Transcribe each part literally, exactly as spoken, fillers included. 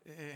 Eh,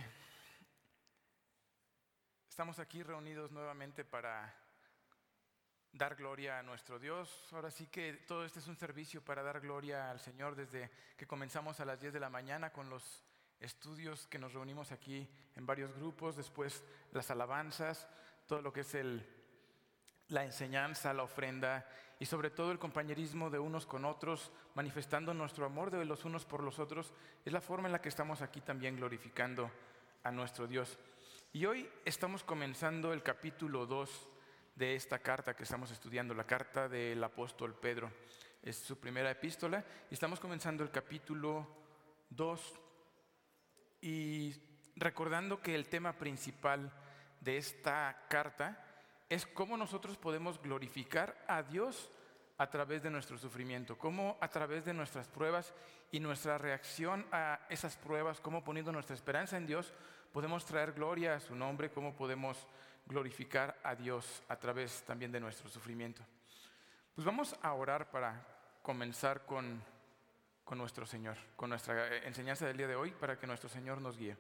estamos aquí reunidos nuevamente para dar gloria a nuestro Dios. Ahora sí que todo este es un servicio para dar gloria al Señor desde que comenzamos a las diez de la mañana con los estudios que nos reunimos aquí en varios grupos, después las alabanzas, todo lo que es el, la enseñanza, la ofrenda y sobre todo el compañerismo de unos con otros, manifestando nuestro amor de los unos por los otros. Es la forma en la que estamos aquí también glorificando a nuestro Dios. Y hoy estamos comenzando el capítulo dos de esta carta que estamos estudiando, la carta del apóstol Pedro. Es su primera epístola y estamos comenzando el capítulo dos y recordando que el tema principal de esta carta es cómo nosotros podemos glorificar a Dios a través de nuestro sufrimiento, cómo a través de nuestras pruebas y nuestra reacción a esas pruebas, cómo poniendo nuestra esperanza en Dios podemos traer gloria a su nombre, cómo podemos glorificar a Dios a través también de nuestro sufrimiento. Pues vamos a orar para comenzar con, con nuestro Señor, con nuestra enseñanza del día de hoy, para que nuestro Señor nos guíe.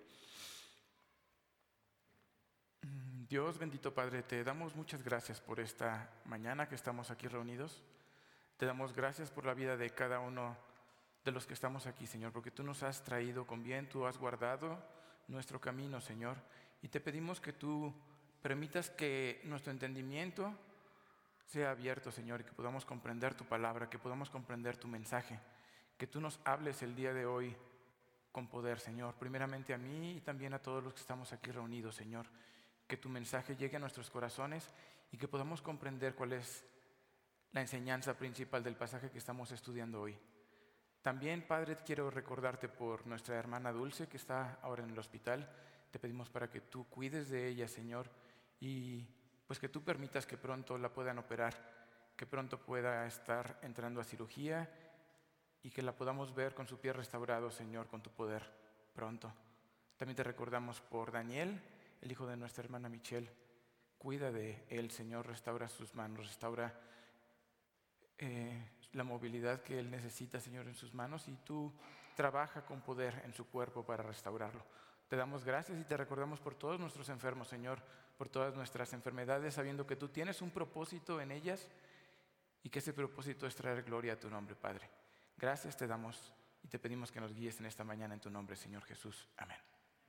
Dios bendito Padre, te damos muchas gracias por esta mañana que estamos aquí reunidos. Te damos gracias por la vida de cada uno de los que estamos aquí, Señor, porque tú nos has traído con bien, tú has guardado nuestro camino, Señor, y te pedimos que tú permitas que nuestro entendimiento sea abierto, Señor, y que podamos comprender tu palabra, que podamos comprender tu mensaje, que tú nos hables el día de hoy con poder, Señor, primeramente a mí y también a todos los que estamos aquí reunidos, Señor. Que tu mensaje llegue a nuestros corazones y que podamos comprender cuál es la enseñanza principal del pasaje que estamos estudiando hoy. También, Padre, quiero recordarte por nuestra hermana Dulce que está ahora en el hospital. Te pedimos para que tú cuides de ella, Señor, y pues que tú permitas que pronto la puedan operar, que pronto pueda estar entrando a cirugía y que la podamos ver con su pie restaurado, Señor, con tu poder pronto. También te recordamos por Daniel, el hijo de nuestra hermana Michelle. Cuida de él, Señor, restaura sus manos, restaura eh, la movilidad que él necesita, Señor, en sus manos, y tú trabaja con poder en su cuerpo para restaurarlo. Te damos gracias y te recordamos por todos nuestros enfermos, Señor, por todas nuestras enfermedades, sabiendo que tú tienes un propósito en ellas y que ese propósito es traer gloria a tu nombre, Padre. Gracias te damos y te pedimos que nos guíes en esta mañana en tu nombre, Señor Jesús. Amén.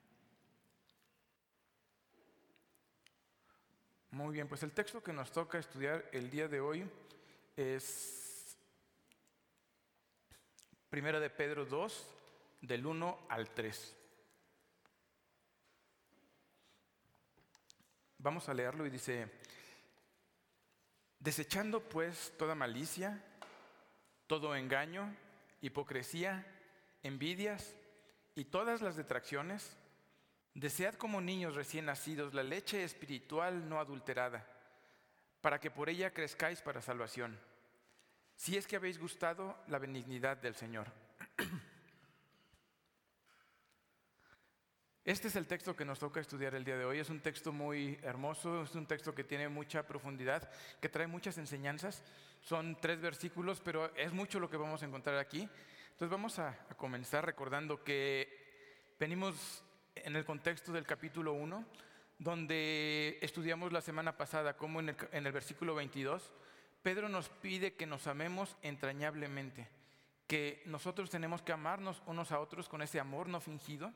Muy bien, pues el texto que nos toca estudiar el día de hoy es Primera de Pedro dos, del uno al tres. Vamos a leerlo y dice: desechando pues toda malicia, todo engaño, hipocresía, envidias y todas las detracciones, desead como niños recién nacidos la leche espiritual no adulterada, para que por ella crezcáis para salvación, si es que habéis gustado la benignidad del Señor. Este es el texto que nos toca estudiar el día de hoy. Es un texto muy hermoso, es un texto que tiene mucha profundidad, que trae muchas enseñanzas. Son tres versículos, pero es mucho lo que vamos a encontrar aquí. Entonces vamos a, a comenzar recordando que venimos en el contexto del capítulo uno, donde estudiamos la semana pasada cómo en el, en el versículo veintidós, Pedro nos pide que nos amemos entrañablemente, que nosotros tenemos que amarnos unos a otros con ese amor no fingido.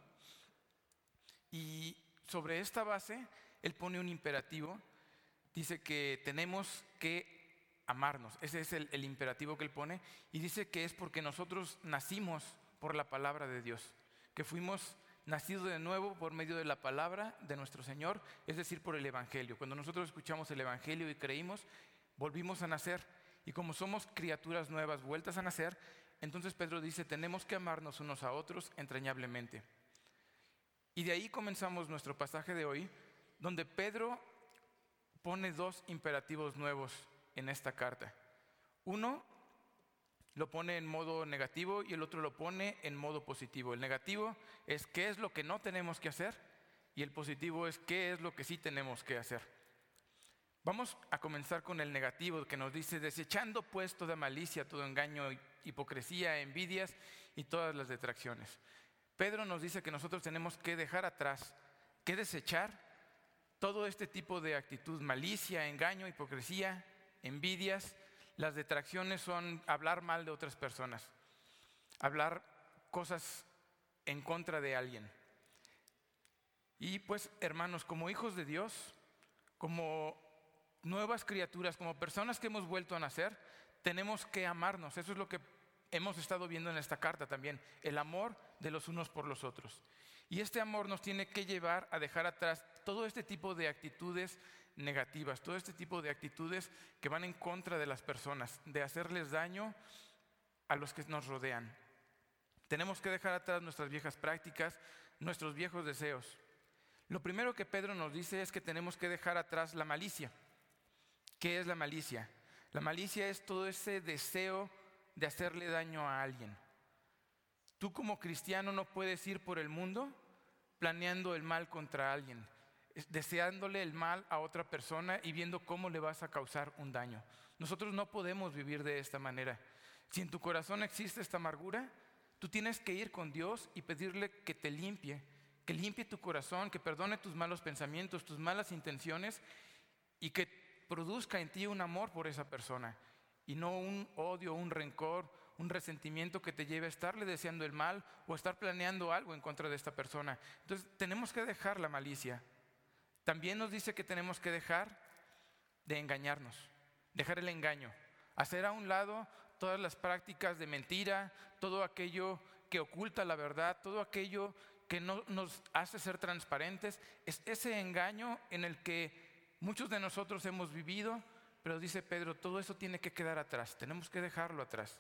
Y sobre esta base, él pone un imperativo, dice que tenemos que amarnos, ese es el, el imperativo que él pone, y dice que es porque nosotros nacimos por la palabra de Dios, que fuimos nacidos de nuevo por medio de la palabra de nuestro Señor, es decir, por el Evangelio. Cuando nosotros escuchamos el Evangelio y creímos, volvimos a nacer, y como somos criaturas nuevas vueltas a nacer, entonces Pedro dice, tenemos que amarnos unos a otros entrañablemente. Y de ahí comenzamos nuestro pasaje de hoy, donde Pedro pone dos imperativos nuevos en esta carta. Uno lo pone en modo negativo y el otro lo pone en modo positivo. El negativo es qué es lo que no tenemos que hacer y el positivo es qué es lo que sí tenemos que hacer. Vamos a comenzar con el negativo que nos dice: desechando pues toda malicia, todo engaño, hipocresía, envidias y todas las detracciones. Pedro nos dice que nosotros tenemos que dejar atrás, que desechar todo este tipo de actitud: malicia, engaño, hipocresía, envidias. Las detracciones son hablar mal de otras personas, hablar cosas en contra de alguien. Y pues, hermanos, como hijos de Dios, como nuevas criaturas, como personas que hemos vuelto a nacer, tenemos que amarnos. Eso es lo que hemos estado viendo en esta carta también, el amor de los unos por los otros. Y este amor nos tiene que llevar a dejar atrás todo este tipo de actitudes negativas, todo este tipo de actitudes que van en contra de las personas, de hacerles daño a los que nos rodean. Tenemos que dejar atrás nuestras viejas prácticas, nuestros viejos deseos. Lo primero que Pedro nos dice es que tenemos que dejar atrás la malicia. ¿Qué es la malicia? La malicia es todo ese deseo de hacerle daño a alguien. Tú como cristiano no puedes ir por el mundo planeando el mal contra alguien, deseándole el mal a otra persona y viendo cómo le vas a causar un daño. Nosotros no podemos vivir de esta manera. Si en tu corazón existe esta amargura, tú tienes que ir con Dios y pedirle que te limpie, que limpie tu corazón, que perdone tus malos pensamientos, tus malas intenciones, y que produzca en ti un amor por esa persona y no un odio, un rencor, un resentimiento que te lleve a estarle deseando el mal o a estar planeando algo en contra de esta persona. Entonces tenemos que dejar la malicia. También nos dice que tenemos que dejar de engañarnos, dejar el engaño, hacer a un lado todas las prácticas de mentira, todo aquello que oculta la verdad, todo aquello que no nos hace ser transparentes. Es ese engaño en el que muchos de nosotros hemos vivido, pero dice Pedro, todo eso tiene que quedar atrás, tenemos que dejarlo atrás.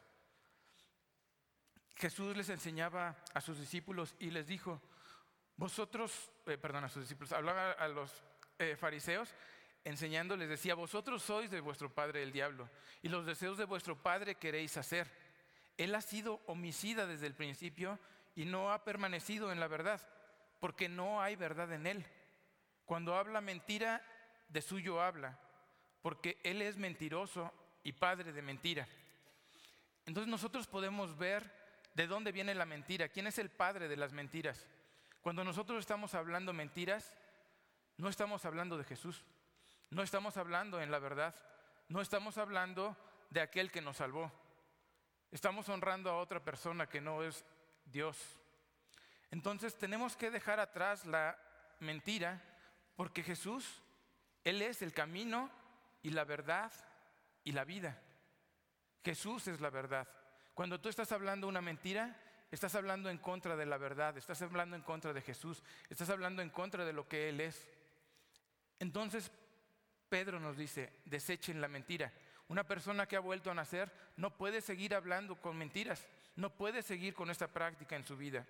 Jesús les enseñaba a sus discípulos y les dijo, vosotros, eh, perdón, a sus discípulos, hablaba a los eh, fariseos, enseñando, les decía, vosotros sois de vuestro padre el diablo, y los deseos de vuestro padre queréis hacer. Él ha sido homicida desde el principio y no ha permanecido en la verdad, porque no hay verdad en él. Cuando habla mentira, de suyo habla, porque él es mentiroso y padre de mentira. Entonces nosotros podemos ver de dónde viene la mentira, quién es el padre de las mentiras. Cuando nosotros estamos hablando mentiras, no estamos hablando de Jesús, no estamos hablando en la verdad, no estamos hablando de aquel que nos salvó. Estamos honrando a otra persona que no es Dios. Entonces tenemos que dejar atrás la mentira, porque Jesús, Él es el camino y la verdad y la vida. Jesús es la verdad. Cuando tú estás hablando una mentira, estás hablando en contra de la verdad, estás hablando en contra de Jesús, estás hablando en contra de lo que Él es. Entonces Pedro nos dice, desechen la mentira. Una persona que ha vuelto a nacer no puede seguir hablando con mentiras, no puede seguir con esta práctica en su vida.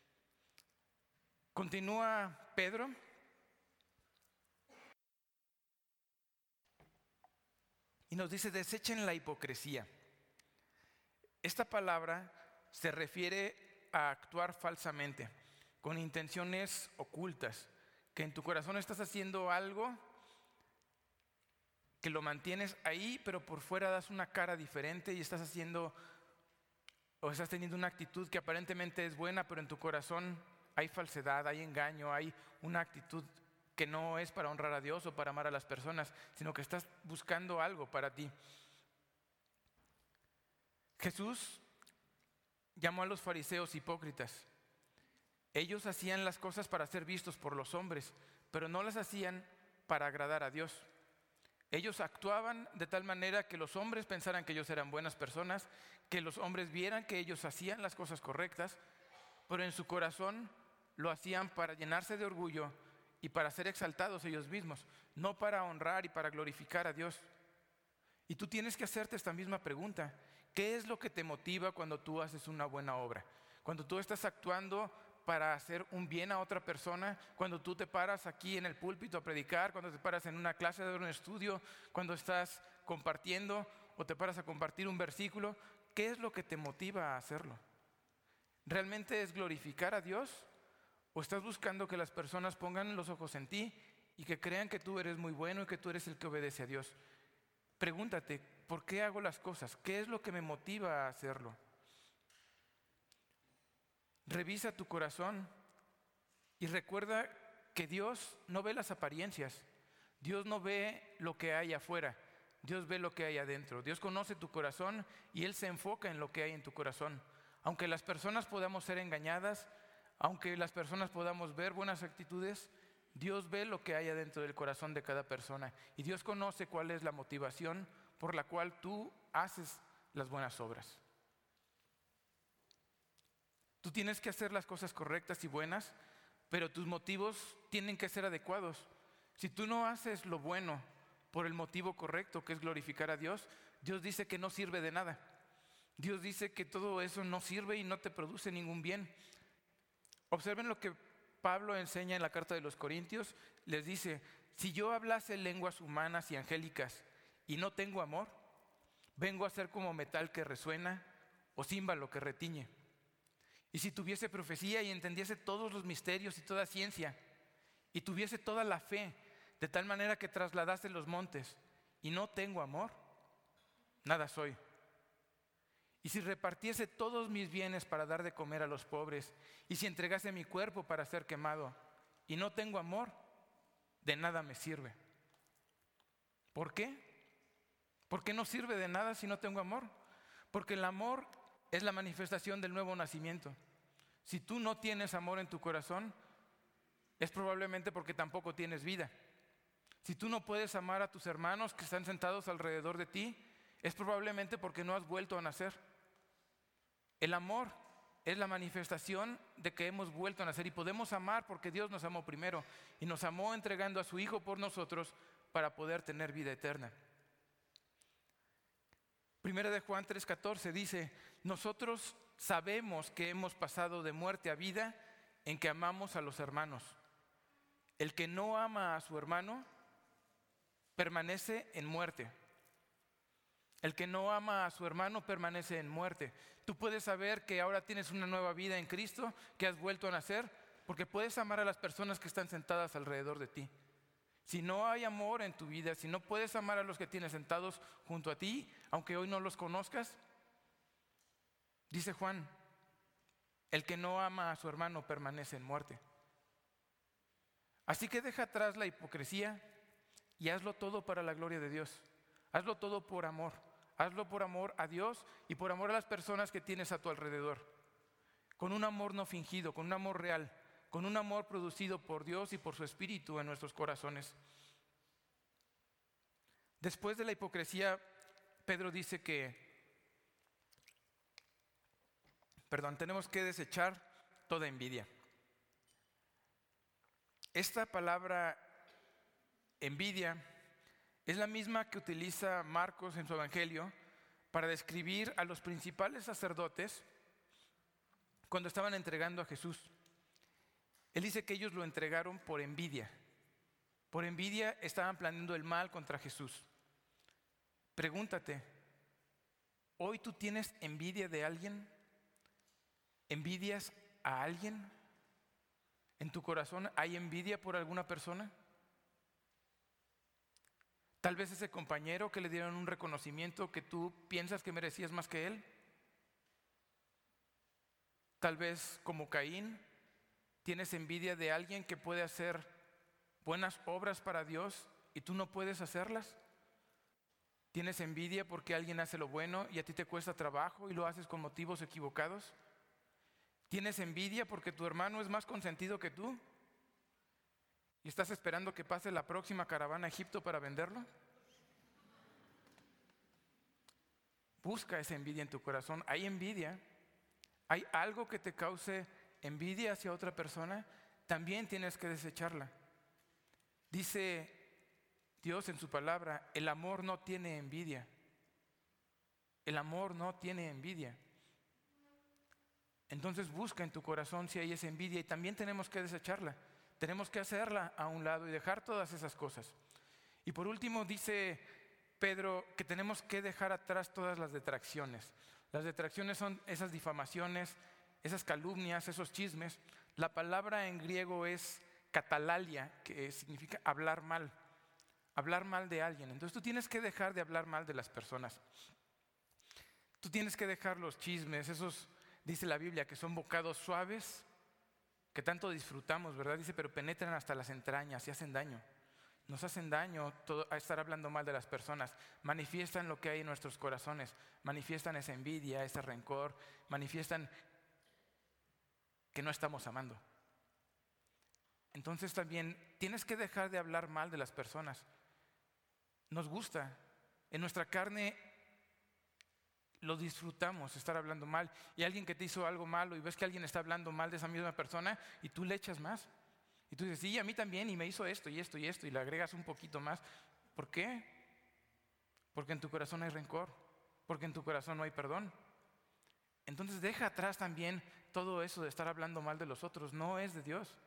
Continúa Pedro. Y nos dice, desechen la hipocresía. Esta palabra se refiere a actuar falsamente, con intenciones ocultas, que en tu corazón estás haciendo algo, que lo mantienes ahí, pero por fuera das una cara diferente y estás haciendo, o estás teniendo una actitud que aparentemente es buena, pero en tu corazón hay falsedad, hay engaño, hay una actitud que no es para honrar a Dios o para amar a las personas, sino que estás buscando algo para ti. Jesús llamó a los fariseos hipócritas. Ellos hacían las cosas para ser vistos por los hombres, pero no las hacían para agradar a Dios. Ellos actuaban de tal manera que los hombres pensaran que ellos eran buenas personas, que los hombres vieran que ellos hacían las cosas correctas, pero en su corazón lo hacían para llenarse de orgullo y para ser exaltados ellos mismos, no para honrar y para glorificar a Dios. Y tú tienes que hacerte esta misma pregunta. ¿Qué es lo que te motiva cuando tú haces una buena obra? Cuando tú estás actuando para hacer un bien a otra persona, cuando tú te paras aquí en el púlpito a predicar, cuando te paras en una clase de un estudio, cuando estás compartiendo o te paras a compartir un versículo, ¿qué es lo que te motiva a hacerlo? ¿Realmente es glorificar a Dios? ¿O estás buscando que las personas pongan los ojos en ti y que crean que tú eres muy bueno y que tú eres el que obedece a Dios? Pregúntate, ¿por qué hago las cosas? ¿Qué es lo que me motiva a hacerlo? Revisa tu corazón y recuerda que Dios no ve las apariencias. Dios no ve lo que hay afuera. Dios ve lo que hay adentro. Dios conoce tu corazón y Él se enfoca en lo que hay en tu corazón. Aunque las personas podamos ser engañadas, aunque las personas podamos ver buenas actitudes, Dios ve lo que hay adentro del corazón de cada persona. Y Dios conoce cuál es la motivación por la cual tú haces las buenas obras. Tú tienes que hacer las cosas correctas y buenas, pero tus motivos tienen que ser adecuados. Si tú no haces lo bueno por el motivo correcto, que es glorificar a Dios, Dios dice que no sirve de nada. Dios dice que todo eso no sirve y no te produce ningún bien. Observen lo que Pablo enseña en la carta de los Corintios. Les dice: si yo hablase lenguas humanas y angélicas y no tengo amor, vengo a ser como metal que resuena o címbalo que retiñe. Y si tuviese profecía y entendiese todos los misterios y toda ciencia, y tuviese toda la fe, de tal manera que trasladase los montes, y no tengo amor, nada soy. Y si repartiese todos mis bienes para dar de comer a los pobres, y si entregase mi cuerpo para ser quemado, y no tengo amor, de nada me sirve. ¿Por qué? ¿Por qué no sirve de nada si no tengo amor? Porque el amor es la manifestación del nuevo nacimiento. Si tú no tienes amor en tu corazón, es probablemente porque tampoco tienes vida. Si tú no puedes amar a tus hermanos que están sentados alrededor de ti, es probablemente porque no has vuelto a nacer. El amor es la manifestación de que hemos vuelto a nacer, y podemos amar porque Dios nos amó primero y nos amó entregando a su Hijo por nosotros para poder tener vida eterna. Primera de Juan tres catorce dice: nosotros sabemos que hemos pasado de muerte a vida en que amamos a los hermanos. El que no ama a su hermano permanece en muerte. El que no ama a su hermano permanece en muerte. Tú puedes saber que ahora tienes una nueva vida en Cristo, que has vuelto a nacer, porque puedes amar a las personas que están sentadas alrededor de ti. Si no hay amor en tu vida, si no puedes amar a los que tienes sentados junto a ti, aunque hoy no los conozcas, dice Juan, el que no ama a su hermano permanece en muerte. Así que deja atrás la hipocresía y hazlo todo para la gloria de Dios. Hazlo todo por amor. Hazlo por amor a Dios y por amor a las personas que tienes a tu alrededor. Con un amor no fingido, con un amor real, con un amor producido por Dios y por su Espíritu en nuestros corazones. Después de la hipocresía, Pedro dice que, perdón, tenemos que desechar toda envidia. Esta palabra envidia es la misma que utiliza Marcos en su Evangelio para describir a los principales sacerdotes cuando estaban entregando a Jesús. Él dice que ellos lo entregaron por envidia. Por envidia estaban planeando el mal contra Jesús. Pregúntate, ¿hoy tú tienes envidia de alguien? ¿Envidias a alguien? ¿En tu corazón hay envidia por alguna persona? Tal vez ese compañero que le dieron un reconocimiento que tú piensas que merecías más que él. Tal vez como Caín tienes envidia de alguien que puede hacer buenas obras para Dios y tú no puedes hacerlas. Tienes envidia porque alguien hace lo bueno y a ti te cuesta trabajo y lo haces con motivos equivocados. Tienes envidia porque tu hermano es más consentido que tú y estás esperando que pase la próxima caravana a Egipto para venderlo. Busca esa envidia en tu corazón. ¿Hay envidia? ¿Hay algo que te cause envidia hacia otra persona? También tienes que desecharla. Dice Dios en su palabra, el amor no tiene envidia. El amor no tiene envidia. Entonces busca en tu corazón si hay esa envidia y también tenemos que desecharla. Tenemos que hacerla a un lado y dejar todas esas cosas. Y por último dice Pedro que tenemos que dejar atrás todas las detracciones. Las detracciones son esas difamaciones, esas calumnias, esos chismes. La palabra en griego es catalalia, que significa hablar mal. Hablar mal de alguien. Entonces tú tienes que dejar de hablar mal de las personas. Tú tienes que dejar los chismes, esos Dice la Biblia que son bocados suaves, que tanto disfrutamos, ¿verdad? Dice, pero penetran hasta las entrañas y hacen daño. Nos hacen daño todo, a estar hablando mal de las personas. Manifiestan lo que hay en nuestros corazones. Manifiestan esa envidia, ese rencor. Manifiestan que no estamos amando. Entonces también tienes que dejar de hablar mal de las personas. Nos gusta. En nuestra carne lo disfrutamos, estar hablando mal. Y alguien que te hizo algo malo y ves que alguien está hablando mal de esa misma persona y tú le echas más. Y tú dices, sí, a mí también, y me hizo esto y esto y esto, y le agregas un poquito más. ¿Por qué? Porque en tu corazón hay rencor, porque en tu corazón no hay perdón. Entonces deja atrás también todo eso de estar hablando mal de los otros, no es de Dios.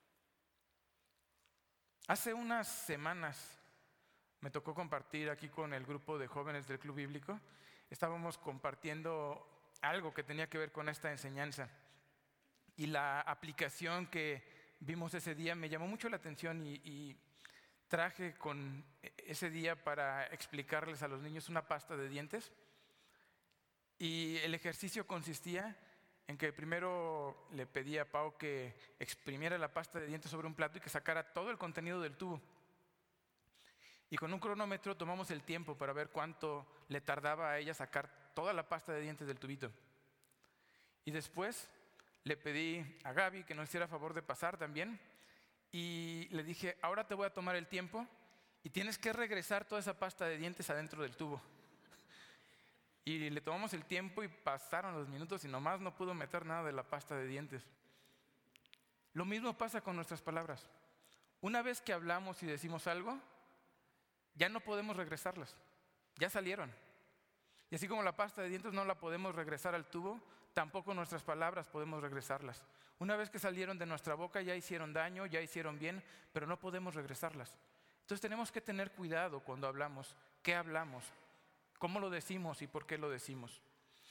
Hace unas semanas me tocó compartir aquí con el grupo de jóvenes del Club Bíblico. Estábamos compartiendo algo que tenía que ver con esta enseñanza. Y la aplicación que vimos ese día me llamó mucho la atención y, y traje con ese día para explicarles a los niños una pasta de dientes. Y el ejercicio consistía en que primero le pedí a Pau que exprimiera la pasta de dientes sobre un plato y que sacara todo el contenido del tubo. Y con un cronómetro tomamos el tiempo para ver cuánto le tardaba a ella sacar toda la pasta de dientes del tubito. Y después le pedí a Gaby que nos hiciera favor de pasar también y le dije, ahora te voy a tomar el tiempo y tienes que regresar toda esa pasta de dientes adentro del tubo. Y le tomamos el tiempo y pasaron los minutos y nomás no pudo meter nada de la pasta de dientes. Lo mismo pasa con nuestras palabras. Una vez que hablamos y decimos algo, ya no podemos regresarlas, ya salieron. Y así como la pasta de dientes no la podemos regresar al tubo, tampoco nuestras palabras podemos regresarlas. Una vez que salieron de nuestra boca ya hicieron daño, ya hicieron bien, pero no podemos regresarlas. Entonces tenemos que tener cuidado cuando hablamos, qué hablamos, cómo lo decimos y por qué lo decimos.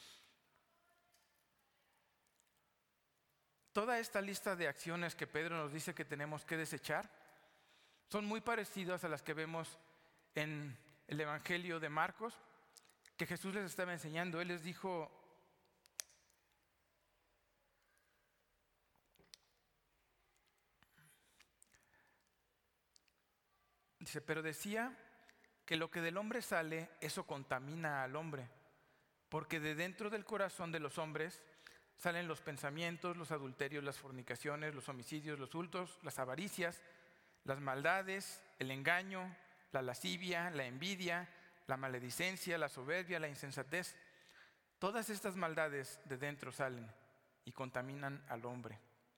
Toda esta lista de acciones que Pedro nos dice que tenemos que desechar son muy parecidas a las que vemos en el Evangelio de Marcos, que Jesús les estaba enseñando. Él les dijo, dice, pero decía que lo que del hombre sale, eso contamina al hombre, porque de dentro del corazón de los hombres salen los pensamientos, los adulterios, las fornicaciones, los homicidios, los hurtos, las avaricias, las maldades, el engaño, la lascivia, la envidia, la maledicencia, la soberbia, la insensatez. Todas estas maldades de dentro salen y contaminan al hombre.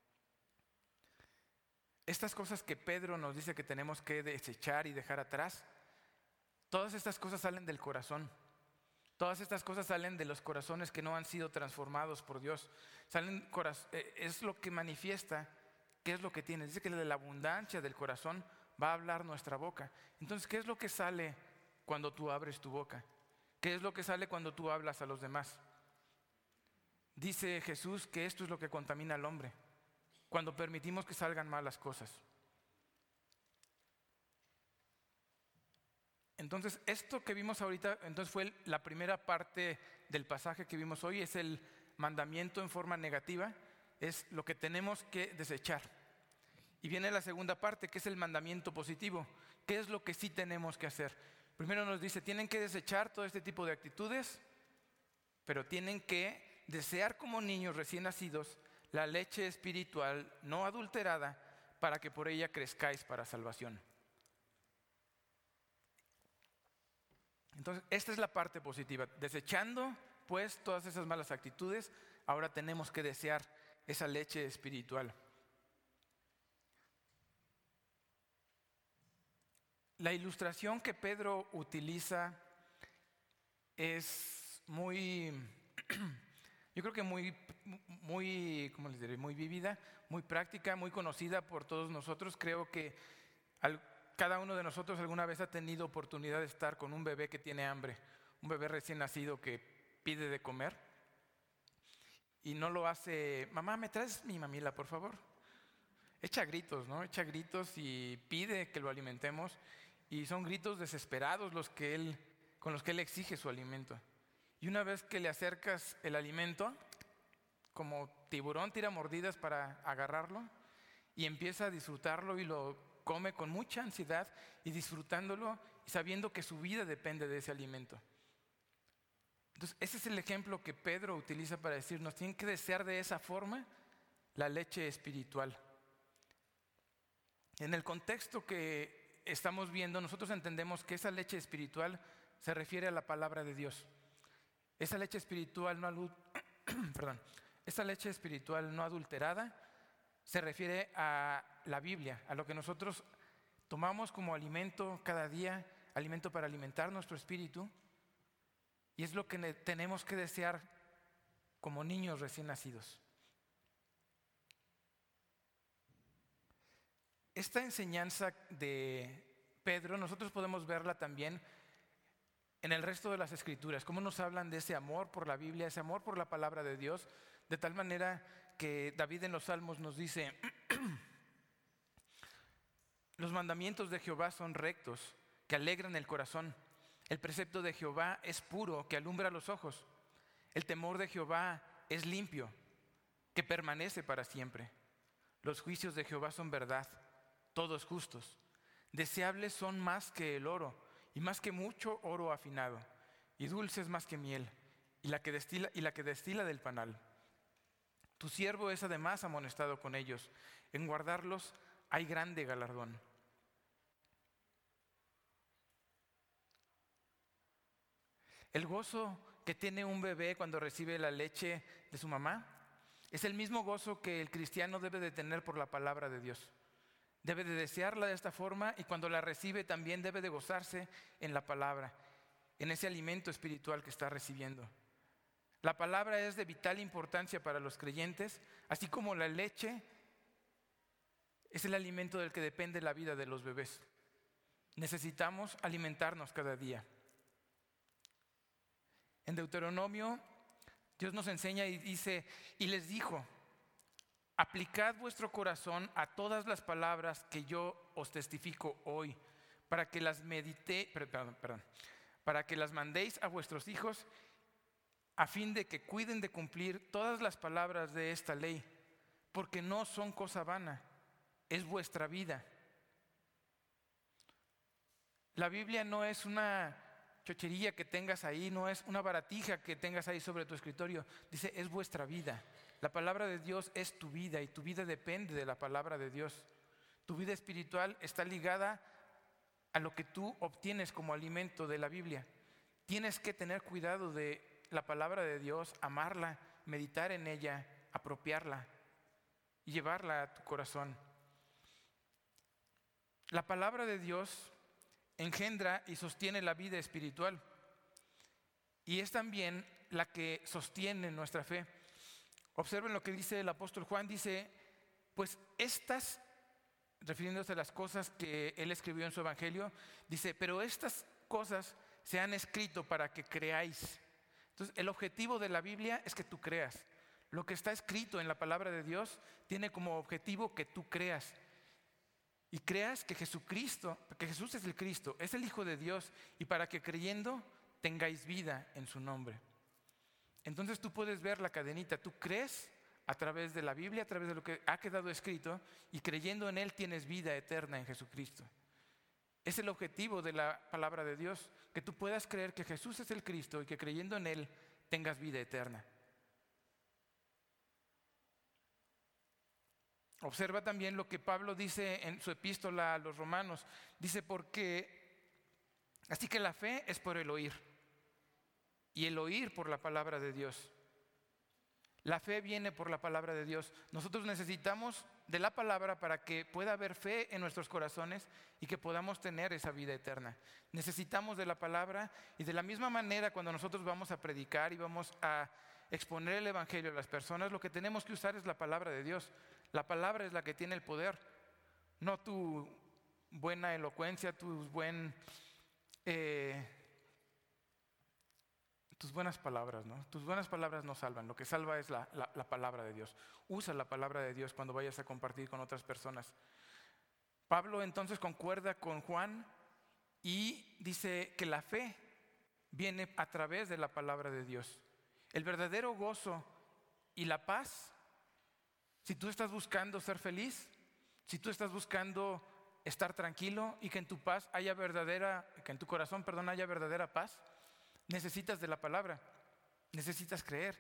Estas cosas que Pedro nos dice que tenemos que desechar y dejar atrás, todas estas cosas salen del corazón. Todas estas cosas salen de los corazones que no han sido transformados por Dios. Salen, es lo que manifiesta qué es lo que tienes. Dice que de la abundancia del corazón va a hablar nuestra boca. Entonces, ¿qué es lo que sale cuando tú abres tu boca? ¿Qué es lo que sale cuando tú hablas a los demás? Dice Jesús que esto es lo que contamina al hombre, cuando permitimos que salgan malas cosas. Entonces, esto que vimos ahorita, entonces fue la primera parte del pasaje que vimos hoy, es el mandamiento en forma negativa, es lo que tenemos que desechar. Y viene la segunda parte, que es el mandamiento positivo. ¿Qué es lo que sí tenemos que hacer? Primero nos dice, tienen que desechar todo este tipo de actitudes, pero tienen que desear como niños recién nacidos la leche espiritual no adulterada para que por ella crezcáis para salvación. Entonces, esta es la parte positiva. Desechando pues todas esas malas actitudes, ahora tenemos que desear esa leche espiritual. La ilustración que Pedro utiliza es muy, yo creo que muy, muy, ¿cómo les diré? Muy vívida, muy práctica, muy conocida por todos nosotros. Creo que al, cada uno de nosotros alguna vez ha tenido oportunidad de estar con un bebé que tiene hambre, un bebé recién nacido que pide de comer y no lo hace, mamá, ¿me traes mi mamila, por favor? Echa gritos, ¿no? Echa gritos y pide que lo alimentemos. Y son gritos desesperados los que él, con los que él exige su alimento. Y una vez que le acercas el alimento, como tiburón tira mordidas para agarrarlo y empieza a disfrutarlo y lo come con mucha ansiedad y disfrutándolo y sabiendo que su vida depende de ese alimento. Entonces, ese es el ejemplo que Pedro utiliza para decirnos, tienen que desear de esa forma la leche espiritual. En el contexto que estamos viendo, nosotros entendemos que esa leche espiritual se refiere a la palabra de Dios. Esa leche espiritual no alu- perdón, esa leche espiritual no adulterada se refiere a la Biblia, a lo que nosotros tomamos como alimento cada día, alimento para alimentar nuestro espíritu, y es lo que ne- tenemos que desear como niños recién nacidos. Esta enseñanza de Pedro nosotros podemos verla también en el resto de las escrituras, cómo nos hablan de ese amor por la Biblia, ese amor por la palabra de Dios, de tal manera que David en los Salmos nos dice, los mandamientos de Jehová son rectos, que alegran el corazón. El precepto de Jehová es puro, que alumbra los ojos. El temor de Jehová es limpio, que permanece para siempre. Los juicios de Jehová son verdad, todos justos. Deseables son más que el oro, y más que mucho oro afinado, y dulces más que miel, y la que destila, y la que destila del panal. Tu siervo es además amonestado con ellos. En guardarlos hay grande galardón. El gozo que tiene un bebé cuando recibe la leche de su mamá es el mismo gozo que el cristiano debe de tener por la palabra de Dios. Debe de desearla de esta forma y cuando la recibe también debe de gozarse en la palabra, en ese alimento espiritual que está recibiendo. La palabra es de vital importancia para los creyentes, así como la leche es el alimento del que depende la vida de los bebés. Necesitamos alimentarnos cada día. En Deuteronomio, Dios nos enseña y dice, y les dijo, aplicad vuestro corazón a todas las palabras que yo os testifico hoy, para que las medite, perdón, perdón, para que las mandéis a vuestros hijos, a fin de que cuiden de cumplir todas las palabras de esta ley, porque no son cosa vana, es vuestra vida. La Biblia no es una chochería que tengas ahí, no es una baratija que tengas ahí sobre tu escritorio. Dice, es vuestra vida. La palabra de Dios es tu vida y tu vida depende de la palabra de Dios. Tu vida espiritual está ligada a lo que tú obtienes como alimento de la Biblia. Tienes que tener cuidado de la palabra de Dios, amarla, meditar en ella, apropiarla y llevarla a tu corazón. La palabra de Dios engendra y sostiene la vida espiritual y es también la que sostiene nuestra fe. Observen lo que dice el apóstol Juan, dice, pues estas, refiriéndose a las cosas que él escribió en su evangelio, dice, pero estas cosas se han escrito para que creáis. Entonces, el objetivo de la Biblia es que tú creas. Lo que está escrito en la palabra de Dios tiene como objetivo que tú creas. Y creas que Jesucristo, que Jesús es el Cristo, es el Hijo de Dios, y para que creyendo tengáis vida en su nombre. Entonces tú puedes ver la cadenita, tú crees a través de la Biblia, a través de lo que ha quedado escrito, y creyendo en Él tienes vida eterna en Jesucristo. Es el objetivo de la palabra de Dios, que tú puedas creer que Jesús es el Cristo y que creyendo en Él tengas vida eterna. Observa también lo que Pablo dice en su epístola a los Romanos. Dice, porque, así que la fe es por el oír, y el oír por la palabra de Dios. La fe viene por la palabra de Dios. Nosotros necesitamos de la palabra para que pueda haber fe en nuestros corazones y que podamos tener esa vida eterna. Necesitamos de la palabra y de la misma manera cuando nosotros vamos a predicar y vamos a exponer el evangelio a las personas, lo que tenemos que usar es la palabra de Dios. La palabra es la que tiene el poder, no tu buena elocuencia, tu buen... Eh, Tus buenas palabras, ¿no? Tus buenas palabras no salvan. Lo que salva es la, la, la palabra de Dios. Usa la palabra de Dios cuando vayas a compartir con otras personas. Pablo entonces concuerda con Juan y dice que la fe viene a través de la palabra de Dios. El verdadero gozo y la paz, si tú estás buscando ser feliz, si tú estás buscando estar tranquilo y que en tu paz haya verdadera, que en tu corazón, perdón, haya verdadera paz, necesitas de la palabra, necesitas creer.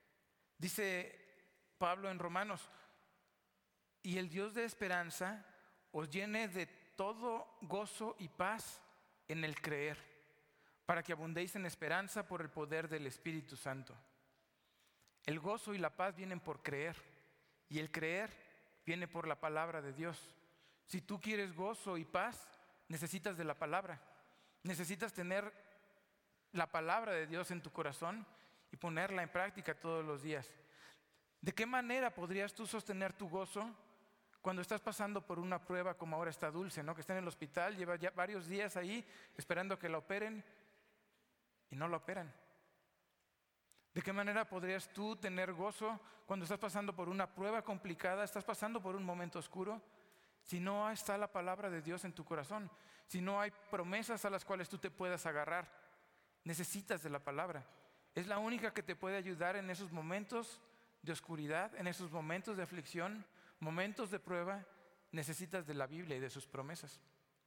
Dice Pablo en Romanos, y el Dios de esperanza os llene de todo gozo y paz en el creer, para que abundéis en esperanza por el poder del Espíritu Santo. El gozo y la paz vienen por creer, y el creer viene por la palabra de Dios. Si tú quieres gozo y paz, necesitas de la palabra. Necesitas tener la palabra de Dios en tu corazón y ponerla en práctica todos los días. ¿De qué manera podrías tú sostener tu gozo cuando estás pasando por una prueba como ahora está Dulce, ¿no? Que está en el hospital, lleva ya varios días ahí esperando que la operen y no la operan? ¿De qué manera podrías tú tener gozo cuando estás pasando por una prueba complicada, estás pasando por un momento oscuro, si no está la palabra de Dios en tu corazón, si no hay promesas a las cuales tú te puedas agarrar? Necesitas de la palabra. Es la única que te puede ayudar en esos momentos de oscuridad, en esos momentos de aflicción, momentos de prueba. Necesitas de la Biblia y de sus promesas.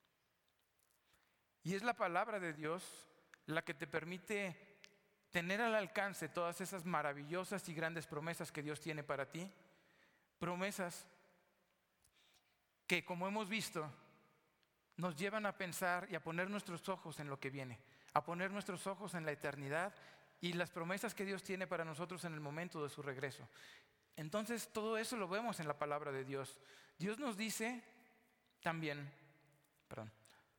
Y es la palabra de Dios la que te permite tener al alcance todas esas maravillosas y grandes promesas que Dios tiene para ti. Promesas que, como hemos visto, nos llevan a pensar y a poner nuestros ojos en lo que viene, a poner nuestros ojos en la eternidad y las promesas que Dios tiene para nosotros en el momento de su regreso. Entonces, todo eso lo vemos en la palabra de Dios. Dios nos dice también, perdón,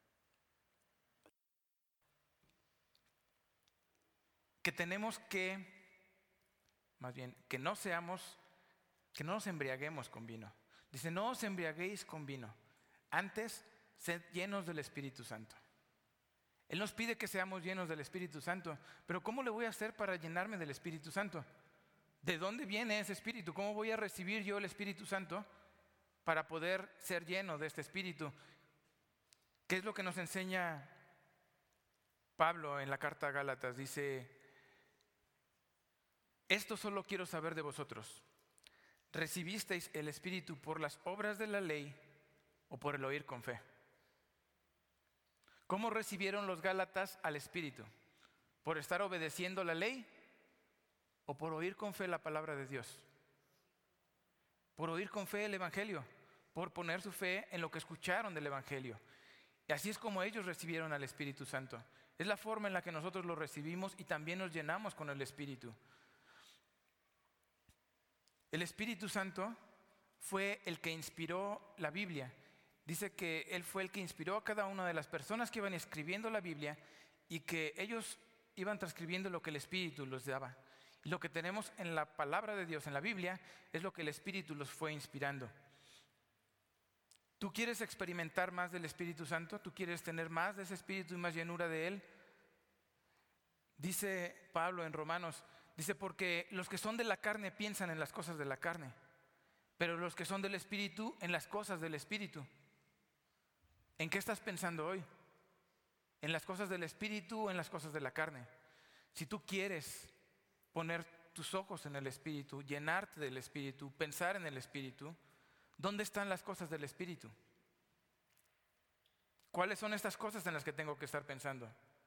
que tenemos que, más bien, que no seamos, que no nos embriaguemos con vino. Dice, no os embriaguéis con vino, antes sed llenos del Espíritu Santo. Él nos pide que seamos llenos del Espíritu Santo, pero ¿cómo le voy a hacer para llenarme del Espíritu Santo? ¿De dónde viene ese Espíritu? ¿Cómo voy a recibir yo el Espíritu Santo para poder ser lleno de este Espíritu? ¿Qué es lo que nos enseña Pablo en la carta a Gálatas? Dice, esto solo quiero saber de vosotros. ¿Recibisteis el Espíritu por las obras de la ley o por el oír con fe? ¿Cómo recibieron los Gálatas al Espíritu? ¿Por estar obedeciendo la ley o por oír con fe la palabra de Dios? Por oír con fe el Evangelio, por poner su fe en lo que escucharon del Evangelio. Y así es como ellos recibieron al Espíritu Santo. Es la forma en la que nosotros lo recibimos y también nos llenamos con el Espíritu. El Espíritu Santo fue el que inspiró la Biblia. Dice que Él fue el que inspiró a cada una de las personas que iban escribiendo la Biblia y que ellos iban transcribiendo lo que el Espíritu les daba. Y lo que tenemos en la palabra de Dios, en la Biblia, es lo que el Espíritu los fue inspirando. ¿Tú quieres experimentar más del Espíritu Santo? ¿Tú quieres tener más de ese Espíritu y más llenura de Él? Dice Pablo en Romanos, dice, porque los que son de la carne piensan en las cosas de la carne, pero los que son del Espíritu en las cosas del Espíritu. ¿En qué estás pensando hoy? ¿En las cosas del Espíritu o en las cosas de la carne? Si tú quieres poner tus ojos en el Espíritu, llenarte del Espíritu, pensar en el Espíritu, ¿dónde están las cosas del Espíritu? ¿Cuáles son estas cosas en las que tengo que estar pensando?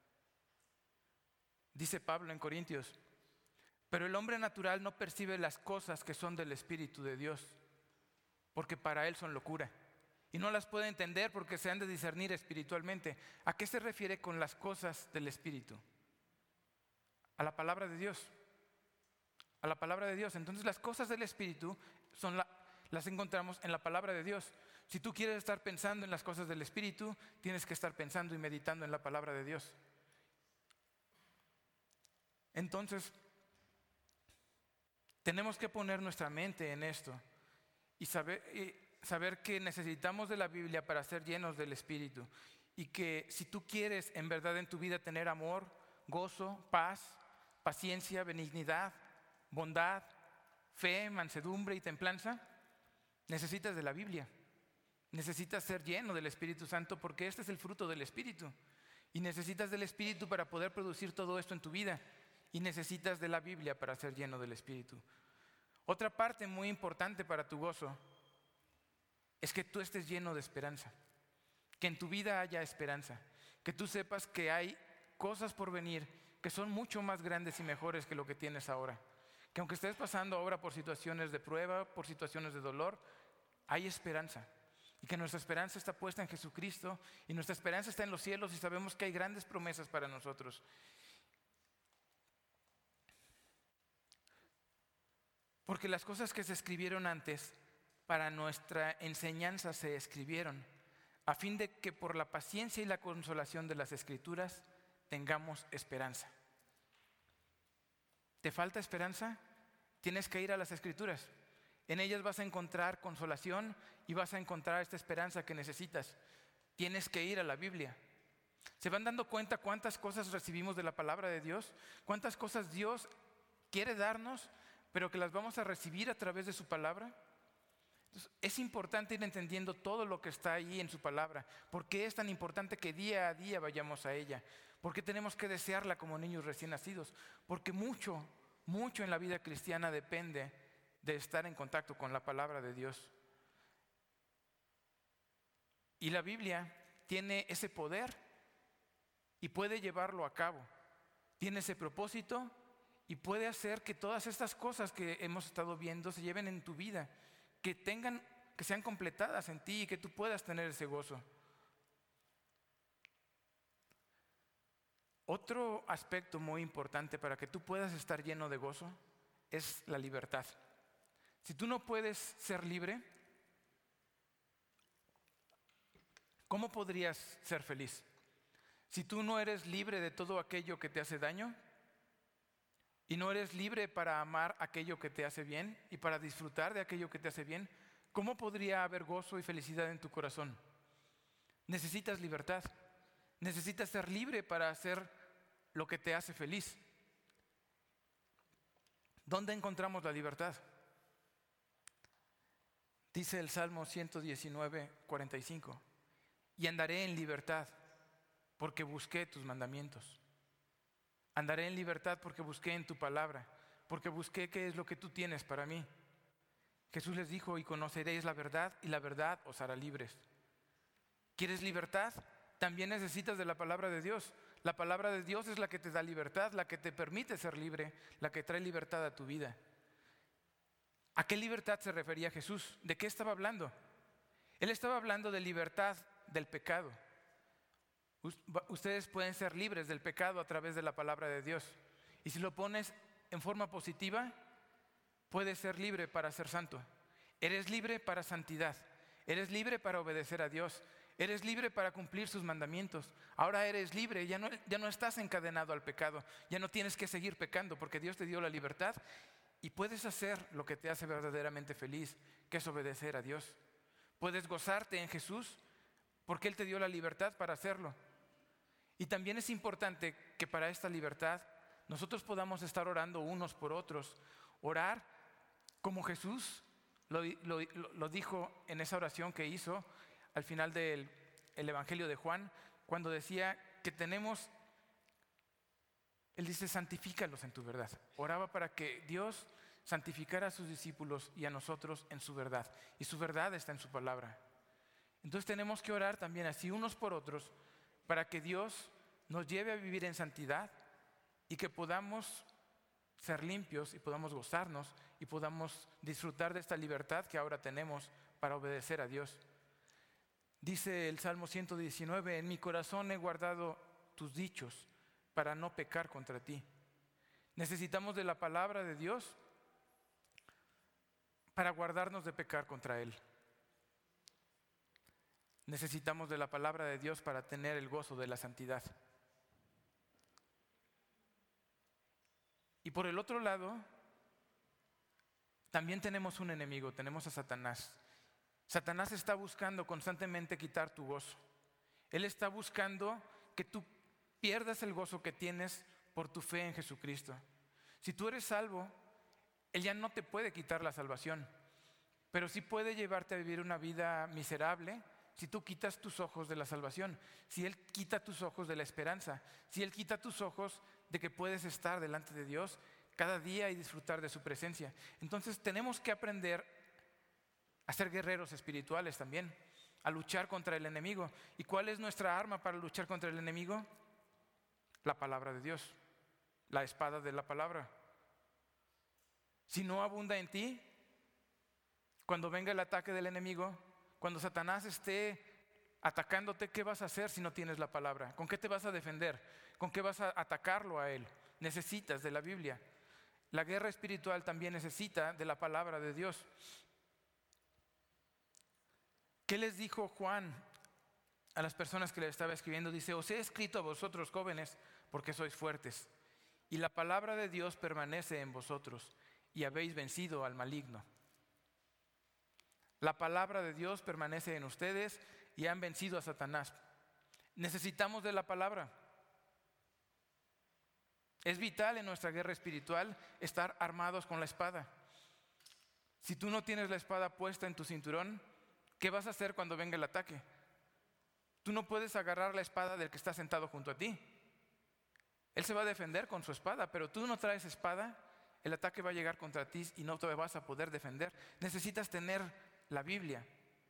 Dice Pablo en Corintios, pero el hombre natural no percibe las cosas que son del Espíritu de Dios, porque para él son locura. Y no las puede entender porque se han de discernir espiritualmente. ¿A qué se refiere con las cosas del Espíritu? A la palabra de Dios. A la palabra de Dios. Entonces las cosas del Espíritu son la, las encontramos en la palabra de Dios. Si tú quieres estar pensando en las cosas del Espíritu, tienes que estar pensando y meditando en la palabra de Dios. Entonces, tenemos que poner nuestra mente en esto y saber... Y, saber que necesitamos de la Biblia para ser llenos del Espíritu y que si tú quieres en verdad en tu vida tener amor, gozo, paz, paciencia, benignidad, bondad, fe, mansedumbre y templanza, necesitas de la Biblia. Necesitas ser lleno del Espíritu Santo porque este es el fruto del Espíritu y necesitas del Espíritu para poder producir todo esto en tu vida y necesitas de la Biblia para ser lleno del Espíritu. Otra parte muy importante para tu gozo es que tú estés lleno de esperanza, que en tu vida haya esperanza, que tú sepas que hay cosas por venir que son mucho más grandes y mejores que lo que tienes ahora. Que aunque estés pasando ahora por situaciones de prueba, por situaciones de dolor, hay esperanza. Y que nuestra esperanza está puesta en Jesucristo y nuestra esperanza está en los cielos y sabemos que hay grandes promesas para nosotros. Porque las cosas que se escribieron antes para nuestra enseñanza se escribieron, a fin de que por la paciencia y la consolación de las Escrituras tengamos esperanza. ¿Te falta esperanza? Tienes que ir a las Escrituras. En ellas vas a encontrar consolación y vas a encontrar esta esperanza que necesitas. Tienes que ir a la Biblia. ¿Se van dando cuenta cuántas cosas recibimos de la palabra de Dios? ¿Cuántas cosas Dios quiere darnos, pero que las vamos a recibir a través de su palabra? Entonces, es importante ir entendiendo todo lo que está ahí en su palabra. ¿Por qué es tan importante que día a día vayamos a ella? ¿Por qué tenemos que desearla como niños recién nacidos? Porque mucho, mucho en la vida cristiana depende de estar en contacto con la palabra de Dios. Y la Biblia tiene ese poder y puede llevarlo a cabo. Tiene ese propósito y puede hacer que todas estas cosas que hemos estado viendo se lleven en tu vida, que tengan, que sean completadas en ti y que tú puedas tener ese gozo. Otro aspecto muy importante para que tú puedas estar lleno de gozo es la libertad. Si tú no puedes ser libre, ¿cómo podrías ser feliz? Si tú no eres libre de todo aquello que te hace daño y no eres libre para amar aquello que te hace bien y para disfrutar de aquello que te hace bien, ¿cómo podría haber gozo y felicidad en tu corazón? Necesitas libertad. Necesitas ser libre para hacer lo que te hace feliz. ¿Dónde encontramos la libertad? Dice el Salmo ciento diecinueve, cuarenta y cinco: y andaré en libertad porque busqué tus mandamientos. Andaré en libertad porque busqué en tu palabra, porque busqué qué es lo que tú tienes para mí. Jesús les dijo: y conoceréis la verdad, y la verdad os hará libres. ¿Quieres libertad? También necesitas de la palabra de Dios. La palabra de Dios es la que te da libertad, la que te permite ser libre, la que trae libertad a tu vida. ¿A qué libertad se refería Jesús? ¿De qué estaba hablando? Él estaba hablando de libertad del pecado. Ustedes pueden ser libres del pecado a través de la palabra de Dios. Y si lo pones en forma positiva, puedes ser libre para ser santo. Eres libre para santidad. Eres libre para obedecer a Dios. Eres libre para cumplir sus mandamientos. Ahora eres libre, ya no, ya no estás encadenado al pecado. Ya no tienes que seguir pecando porque Dios te dio la libertad y puedes hacer lo que te hace verdaderamente feliz, que es obedecer a Dios. Puedes gozarte en Jesús porque Él te dio la libertad para hacerlo. Y también es importante que para esta libertad nosotros podamos estar orando unos por otros. Orar como Jesús lo, lo, lo dijo en esa oración que hizo al final del el Evangelio de Juan, cuando decía que tenemos, Él dice: santifícalos en tu verdad. Oraba para que Dios santificara a sus discípulos y a nosotros en su verdad. Y su verdad está en su palabra. Entonces tenemos que orar también así unos por otros para que Dios nos lleve a vivir en santidad y que podamos ser limpios y podamos gozarnos y podamos disfrutar de esta libertad que ahora tenemos para obedecer a Dios. Dice el Salmo ciento diecinueve: en mi corazón he guardado tus dichos para no pecar contra ti. Necesitamos de la palabra de Dios para guardarnos de pecar contra Él. Necesitamos de la palabra de Dios para tener el gozo de la santidad. Y por el otro lado, también tenemos un enemigo, tenemos a Satanás. Satanás está buscando constantemente quitar tu gozo. Él está buscando que tú pierdas el gozo que tienes por tu fe en Jesucristo. Si tú eres salvo, Él ya no te puede quitar la salvación, pero sí puede llevarte a vivir una vida miserable si tú quitas tus ojos de la salvación, si Él quita tus ojos de la esperanza, si Él quita tus ojos de que puedes estar delante de Dios cada día y disfrutar de su presencia. Entonces tenemos que aprender a ser guerreros espirituales también, a luchar contra el enemigo. ¿Y cuál es nuestra arma para luchar contra el enemigo? La palabra de Dios, la espada de la palabra. Si no abunda en ti, cuando venga el ataque del enemigo, cuando Satanás esté atacándote, ¿qué vas a hacer si no tienes la palabra? ¿Con qué te vas a defender? ¿Con qué vas a atacarlo a él? Necesitas de la Biblia. La guerra espiritual también necesita de la palabra de Dios. ¿Qué les dijo Juan a las personas que le estaba escribiendo? Dice: os he escrito a vosotros jóvenes porque sois fuertes, y la palabra de Dios permanece en vosotros, y habéis vencido al maligno. La palabra de Dios permanece en ustedes y han vencido a Satanás. Necesitamos de la palabra. Es vital en nuestra guerra espiritual estar armados con la espada. Si tú no tienes la espada puesta en tu cinturón, ¿qué vas a hacer cuando venga el ataque? Tú no puedes agarrar la espada del que está sentado junto a ti. Él se va a defender con su espada, pero tú no traes espada, el ataque va a llegar contra ti y no te vas a poder defender. Necesitas tener la Biblia.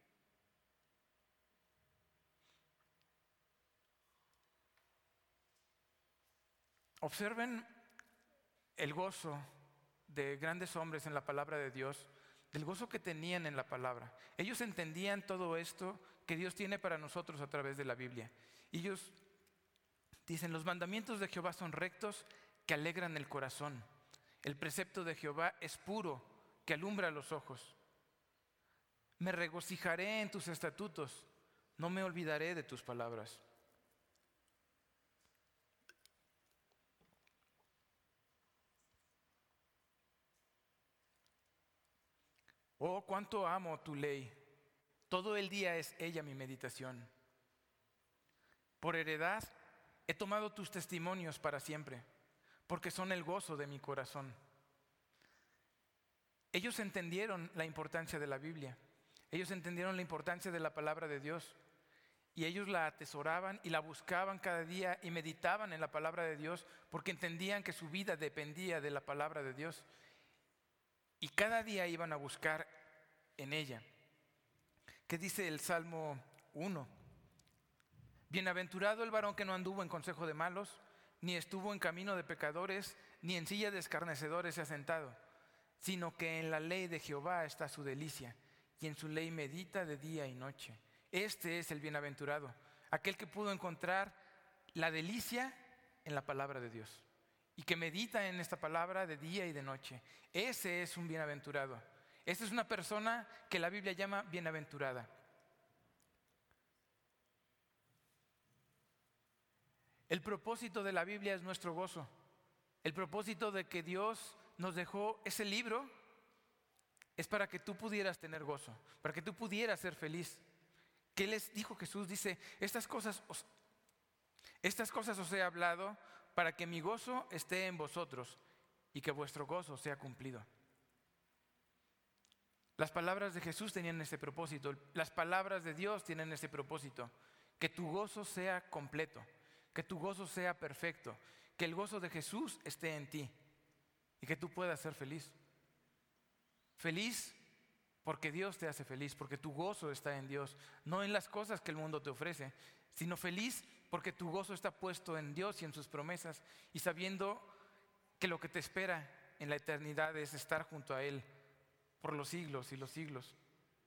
Observen el gozo de grandes hombres en la palabra de Dios, del gozo que tenían en la palabra. Ellos entendían todo esto que Dios tiene para nosotros a través de la Biblia. Ellos dicen: los mandamientos de Jehová son rectos, que alegran el corazón. El precepto de Jehová es puro, que alumbra los ojos. Me regocijaré en tus estatutos, no me olvidaré de tus palabras. Oh, cuánto amo tu ley. Todo el día es ella mi meditación. Por heredad he tomado tus testimonios para siempre, porque son el gozo de mi corazón. Ellos entendieron la importancia de la Biblia. Ellos entendieron la importancia de la palabra de Dios. Y ellos la atesoraban y la buscaban cada día y meditaban en la palabra de Dios, porque entendían que su vida dependía de la palabra de Dios. Y cada día iban a buscar en ella. ¿Qué dice el Salmo uno? Bienaventurado el varón que no anduvo en consejo de malos, ni estuvo en camino de pecadores, ni en silla de escarnecedores se ha sentado, sino que en la ley de Jehová está su delicia, y en su ley medita de día y noche. Este es el bienaventurado, aquel que pudo encontrar la delicia en la palabra de Dios y que medita en esta palabra de día y de noche. Ese es un bienaventurado. Esa es una persona que la Biblia llama bienaventurada. El propósito de la Biblia es nuestro gozo. El propósito de que Dios nos dejó ese libro es para que tú pudieras tener gozo, para que tú pudieras ser feliz. ¿Qué les dijo Jesús? Dice: estas cosas os, estas cosas os he hablado para que mi gozo esté en vosotros y que vuestro gozo sea cumplido. Las palabras de Jesús tenían ese propósito. Las palabras de Dios tienen ese propósito. Que tu gozo sea completo, que tu gozo sea perfecto, que el gozo de Jesús esté en ti y que tú puedas ser feliz. Feliz porque Dios te hace feliz, porque tu gozo está en Dios, no en las cosas que el mundo te ofrece, sino feliz porque tu gozo está puesto en Dios y en sus promesas, y sabiendo que lo que te espera en la eternidad es estar junto a Él por los siglos y los siglos.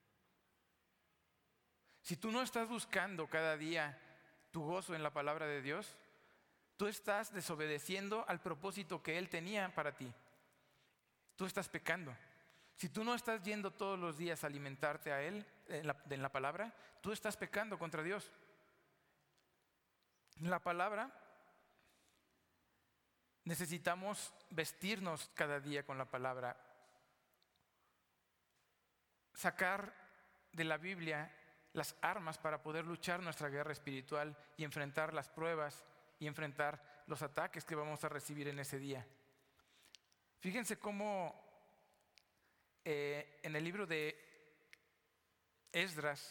Si tú no estás buscando cada día tu gozo en la palabra de Dios, tú estás desobedeciendo al propósito que Él tenía para ti. Tú estás pecando. Si tú no estás yendo todos los días a alimentarte a Él en la, en la palabra, tú estás pecando contra Dios. En la palabra necesitamos vestirnos cada día con la palabra. Sacar de la Biblia las armas para poder luchar nuestra guerra espiritual y enfrentar las pruebas y enfrentar los ataques que vamos a recibir en ese día. Fíjense cómo Eh, en el libro de Esdras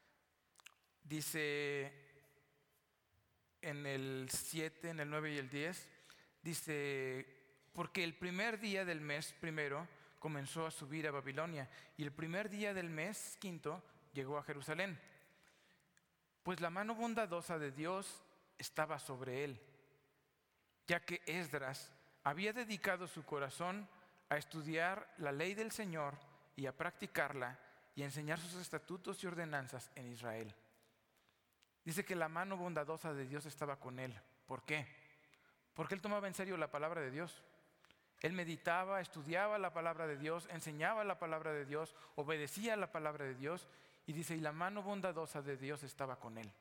dice en el siete, en el nueve y el diez, dice: porque el primer día del mes primero comenzó a subir a Babilonia y el primer día del mes quinto llegó a Jerusalén. Pues la mano bondadosa de Dios estaba sobre él, ya que Esdras había dedicado su corazón a estudiar la ley del Señor y a practicarla y a enseñar sus estatutos y ordenanzas en Israel. Dice que la mano bondadosa de Dios estaba con él. ¿Por qué? Porque él tomaba en serio la palabra de Dios. Él meditaba, estudiaba la palabra de Dios, enseñaba la palabra de Dios, obedecía la palabra de Dios. Y dice, y la mano bondadosa de Dios estaba con él.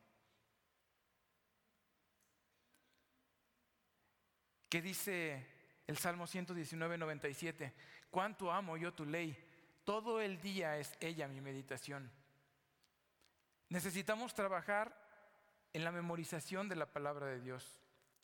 ¿Qué dice el Salmo ciento diecinueve, noventa y siete? Cuánto amo yo tu ley, todo el día es ella mi meditación. Necesitamos trabajar en la memorización de la palabra de Dios,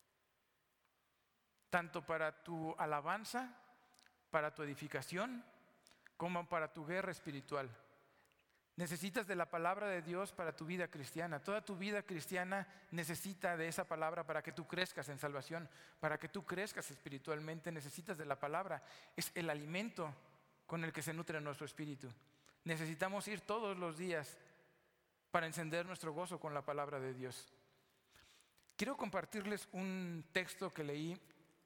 tanto para tu alabanza, para tu edificación, como para tu guerra espiritual. Necesitas de la palabra de Dios para tu vida cristiana. Toda tu vida cristiana necesita de esa palabra para que tú crezcas en salvación, para que tú crezcas espiritualmente. Necesitas de la palabra. Es el alimento con el que se nutre nuestro espíritu. Necesitamos ir todos los días para encender nuestro gozo con la palabra de Dios. Quiero compartirles un texto que leí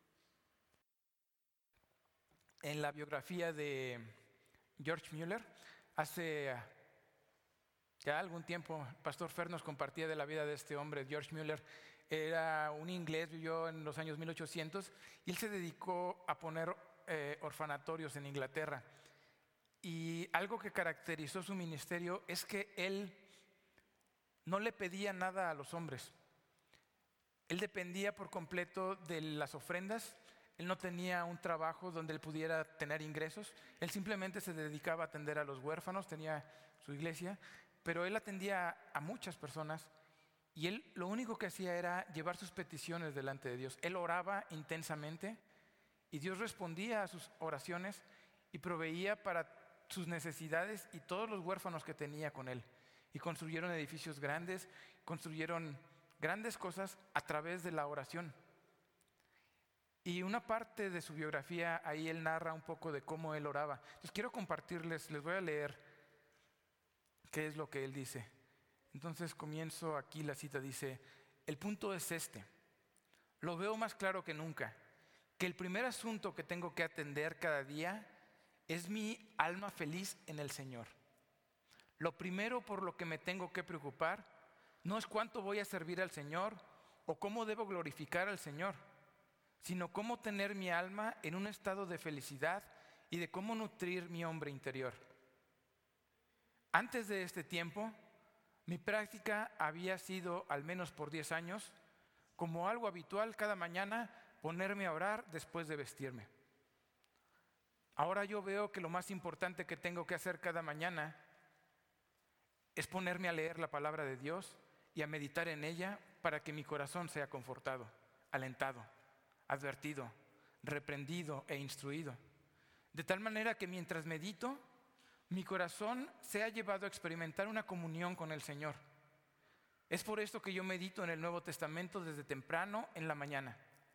en la biografía de George Mueller. Hace ya algún tiempo, el pastor Fer nos compartía de la vida de este hombre. George Mueller era un inglés, vivió en los años mil ochocientos y él se dedicó a poner eh, orfanatorios en Inglaterra. Y algo que caracterizó su ministerio es que él no le pedía nada a los hombres. Él dependía por completo de las ofrendas. Él no tenía un trabajo donde él pudiera tener ingresos. Él simplemente se dedicaba a atender a los huérfanos, tenía su iglesia, pero él atendía a muchas personas y él lo único que hacía era llevar sus peticiones delante de Dios. Él oraba intensamente y Dios respondía a sus oraciones y proveía para sus necesidades y todos los huérfanos que tenía con él. Y construyeron edificios grandes, construyeron grandes cosas a través de la oración. Y una parte de su biografía, ahí él narra un poco de cómo él oraba. Entonces quiero compartirles, les voy a leer qué es lo que él dice. Entonces comienzo aquí la cita, dice, el punto es este, lo veo más claro que nunca, que el primer asunto que tengo que atender cada día es mi alma feliz en el Señor. Lo primero por lo que me tengo que preocupar no es cuánto voy a servir al Señor o cómo debo glorificar al Señor, sino cómo tener mi alma en un estado de felicidad y de cómo nutrir mi hombre interior. Antes de este tiempo, mi práctica había sido, al menos por diez años, como algo habitual cada mañana ponerme a orar después de vestirme. Ahora yo veo que lo más importante que tengo que hacer cada mañana es ponerme a leer la palabra de Dios y a meditar en ella para que mi corazón sea confortado, alentado, advertido, reprendido e instruido. De tal manera que mientras medito, mi corazón se ha llevado a experimentar una comunión con el Señor. Es por esto que yo medito en el Nuevo Testamento desde temprano en la mañana.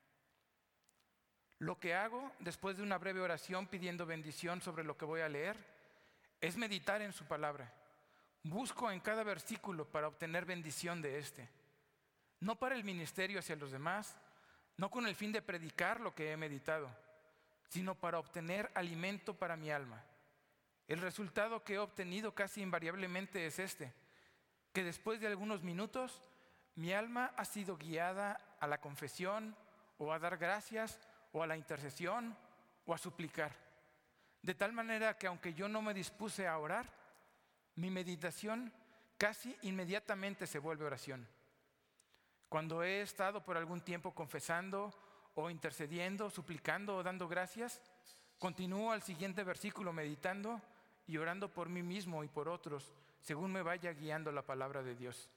Lo que hago después de una breve oración pidiendo bendición sobre lo que voy a leer es meditar en su palabra. Busco en cada versículo para obtener bendición de este. No para el ministerio hacia los demás, no con el fin de predicar lo que he meditado, sino para obtener alimento para mi alma. El resultado que he obtenido casi invariablemente es este, que después de algunos minutos mi alma ha sido guiada a la confesión o a dar gracias o a la intercesión o a suplicar. De tal manera que aunque yo no me dispuse a orar, mi meditación casi inmediatamente se vuelve oración. Cuando he estado por algún tiempo confesando o intercediendo, suplicando o dando gracias, continúo al siguiente versículo meditando y orando por mí mismo y por otros, según me vaya guiando la palabra de Dios.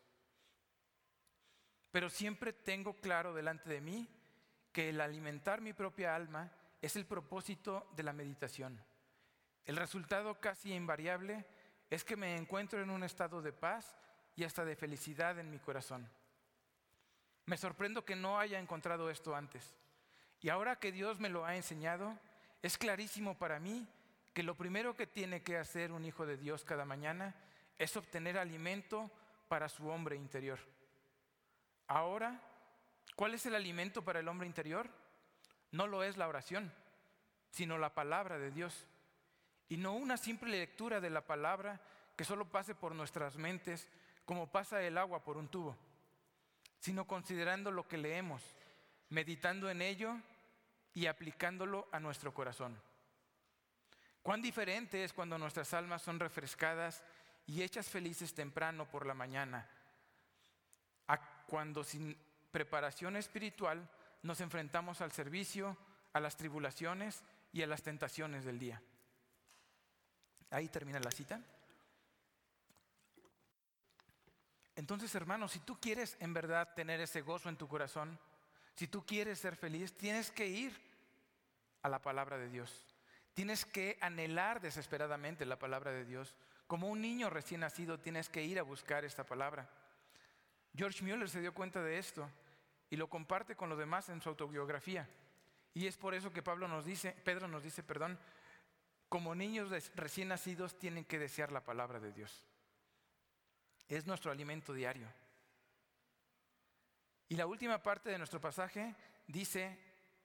Pero siempre tengo claro delante de mí que el alimentar mi propia alma es el propósito de la meditación. El resultado casi invariable es que me encuentro en un estado de paz y hasta de felicidad en mi corazón. Me sorprendo que no haya encontrado esto antes. Y ahora que Dios me lo ha enseñado, es clarísimo para mí que lo primero que tiene que hacer un hijo de Dios cada mañana es obtener alimento para su hombre interior. Ahora, ¿cuál es el alimento para el hombre interior? No lo es la oración, sino la palabra de Dios. Y no una simple lectura de la palabra que solo pase por nuestras mentes como pasa el agua por un tubo, sino considerando lo que leemos, meditando en ello y aplicándolo a nuestro corazón. Cuán diferente es cuando nuestras almas son refrescadas y hechas felices temprano por la mañana, a cuando sin preparación espiritual nos enfrentamos al servicio, a las tribulaciones y a las tentaciones del día. Ahí termina la cita. Entonces, hermanos, si tú quieres en verdad tener ese gozo en tu corazón, si tú quieres ser feliz, tienes que ir a la palabra de Dios. Tienes que anhelar desesperadamente la palabra de Dios. Como un niño recién nacido, tienes que ir a buscar esta palabra. George Mueller se dio cuenta de esto y lo comparte con los demás en su autobiografía. Y es por eso que Pablo nos dice, Pedro nos dice, perdón, como niños recién nacidos tienen que desear la palabra de Dios. Es nuestro alimento diario. Y la última parte de nuestro pasaje dice: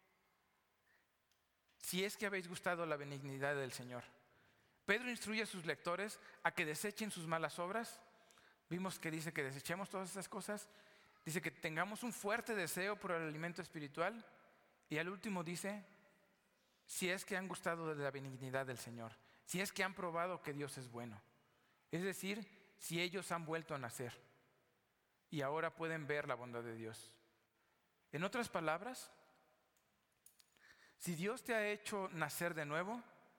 si es que habéis gustado la benignidad del Señor. Pedro instruye a sus lectores a que desechen sus malas obras. Vimos que dice que desechemos todas esas cosas. Dice que tengamos un fuerte deseo por el alimento espiritual. Y al último dice: si es que han gustado de la benignidad del Señor, si es que han probado que Dios es bueno. Es decir, si ellos han vuelto a nacer y ahora pueden ver la bondad de Dios. En otras palabras, si Dios te ha hecho nacer de nuevo,